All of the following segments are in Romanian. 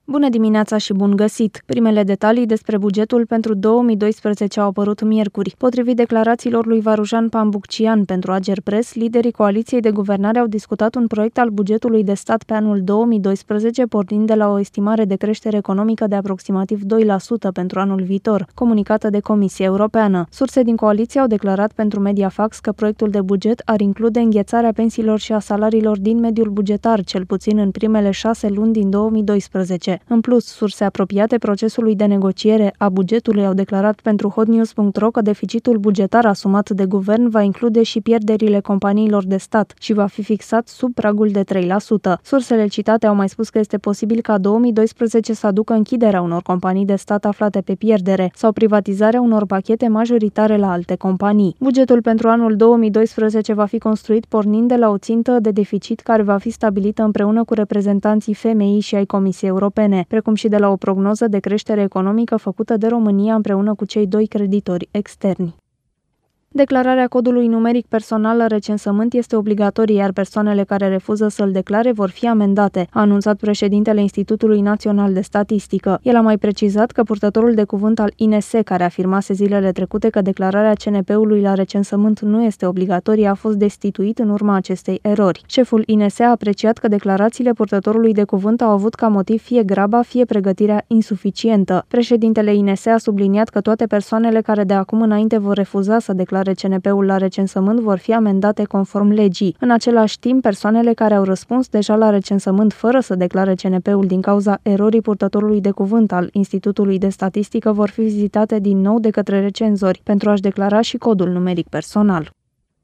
Bună dimineața și bun găsit! Primele detalii despre bugetul pentru 2012 au apărut miercuri. Potrivit declarațiilor lui Varujan Pambuccian pentru Agerpres, liderii coaliției de guvernare au discutat un proiect al bugetului de stat pe anul 2012, pornind de la o estimare de creștere economică de aproximativ 2% pentru anul viitor, comunicată de Comisia Europeană. Surse din coaliție au declarat pentru Mediafax că proiectul de buget ar include înghețarea pensiilor și a salariilor din mediul bugetar, cel puțin în primele 6 luni din 2012. În plus, surse apropiate procesului de negociere a bugetului au declarat pentru hotnews.ro că deficitul bugetar asumat de guvern va include și pierderile companiilor de stat și va fi fixat sub pragul de 3%. Sursele citate au mai spus că este posibil ca 2012 să aducă închiderea unor companii de stat aflate pe pierdere sau privatizarea unor pachete majoritare la alte companii. Bugetul pentru anul 2012 va fi construit pornind de la o țintă de deficit care va fi stabilită împreună cu reprezentanții FMI și ai Comisiei Europene, precum și de la o prognoză de creștere economică făcută de România împreună cu cei doi creditori externi. Declararea codului numeric personal la recensământ este obligatorie, iar persoanele care refuză să-l declare vor fi amendate, a anunțat președintele Institutului Național de Statistică. El a mai precizat că purtătorul de cuvânt al INS, care afirmase zilele trecute că declararea CNP-ului la recensământ nu este obligatorie, a fost destituit în urma acestei erori. Șeful INS a apreciat că declarațiile purtătorului de cuvânt au avut ca motiv fie graba, fie pregătirea insuficientă. Președintele INS a subliniat că toate persoanele care de acum înainte vor refuza să declare CNP-ul la recensământ vor fi amendate conform legii. În același timp, persoanele care au răspuns deja la recensământ fără să declare CNP-ul din cauza erorii purtătorului de cuvânt al Institutului de Statistică vor fi vizitate din nou de către recenzori pentru a-și declara și codul numeric personal.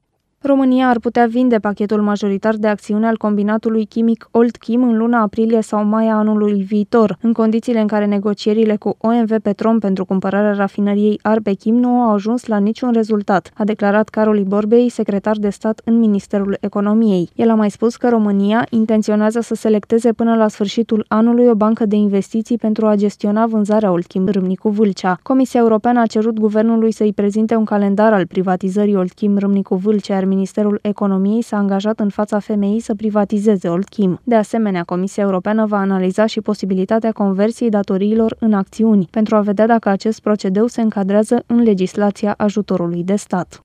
România ar putea vinde pachetul majoritar de acțiune al combinatului chimic Oltchem în luna aprilie sau mai a anului viitor, în condițiile în care negocierile cu OMV Petrom pentru cumpărarea rafinăriei Arbechim nu au ajuns la niciun rezultat, a declarat Caroli Borbei, secretar de stat în Ministerul Economiei. El a mai spus că România intenționează să selecteze până la sfârșitul anului o bancă de investiții pentru a gestiona vânzarea Oltchem Râmnicu Vâlcea. Comisia Europeană a cerut guvernului să-i prezinte un calendar al privatizării Oltchem Râmnicu Vâlcea. Ministerul Economiei s-a angajat în fața FMI să privatizeze Oltchem. De asemenea, Comisia Europeană va analiza și posibilitatea conversiei datoriilor în acțiuni, pentru a vedea dacă acest procedeu se încadrează în legislația ajutorului de stat.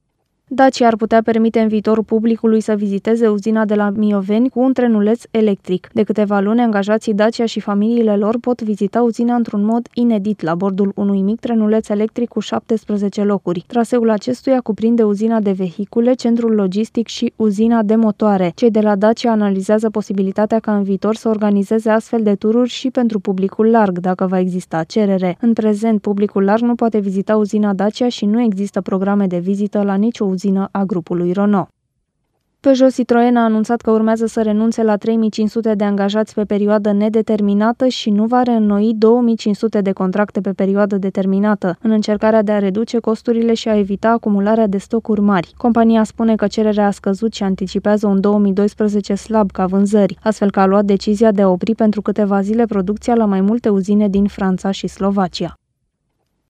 Dacia ar putea permite în viitor publicului să viziteze uzina de la Mioveni cu un trenuleț electric. De câteva luni, angajații Dacia și familiile lor pot vizita uzina într-un mod inedit la bordul unui mic trenuleț electric cu 17 locuri. Traseul acestuia cuprinde uzina de vehicule, centrul logistic și uzina de motoare. Cei de la Dacia analizează posibilitatea ca în viitor să organizeze astfel de tururi și pentru publicul larg, dacă va exista cerere. În prezent, publicul larg nu poate vizita uzina Dacia și nu există programe de vizită la nicio uzină a grupului Renault. Peugeot Citroën a anunțat că urmează să renunțe la 3500 de angajați pe perioadă nedeterminată și nu va reînnoi 2500 de contracte pe perioadă determinată, în încercarea de a reduce costurile și a evita acumularea de stocuri mari. Compania spune că cererea a scăzut și anticipează un 2012 slab ca vânzări, astfel că a luat decizia de a opri pentru câteva zile producția la mai multe uzine din Franța și Slovacia.